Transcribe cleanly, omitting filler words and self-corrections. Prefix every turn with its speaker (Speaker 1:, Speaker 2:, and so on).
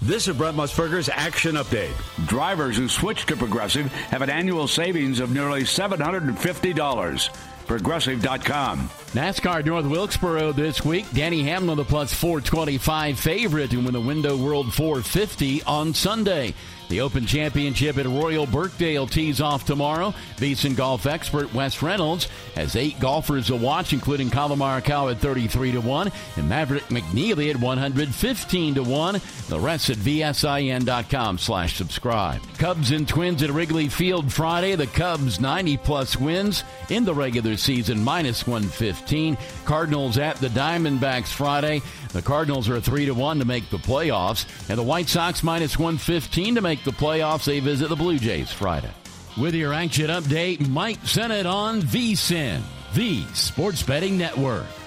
Speaker 1: This is Brent Musburger's Action Update. Drivers who switch to Progressive have an annual savings of nearly $750. Progressive.com.
Speaker 2: NASCAR North Wilkesboro this week. Danny Hamlin, the plus 425 favorite to win the Window World 450 on Sunday. The Open Championship at Royal Birkdale tees off tomorrow. VSiN golf expert Wes Reynolds has 8 golfers to watch, including Colin Morikawa at 33-1 and Maverick McNeely at 115-1. The rest at VSIN.com/subscribe. Cubs and Twins at Wrigley Field Friday. The Cubs 90-plus wins in the regular season, minus 115. Cardinals at the Diamondbacks Friday. The Cardinals are 3-1 to make the playoffs. And the White Sox minus 115 to make the playoffs. They visit the Blue Jays Friday. With your action update, Mike Sennett on VSiN, the Sports Betting Network.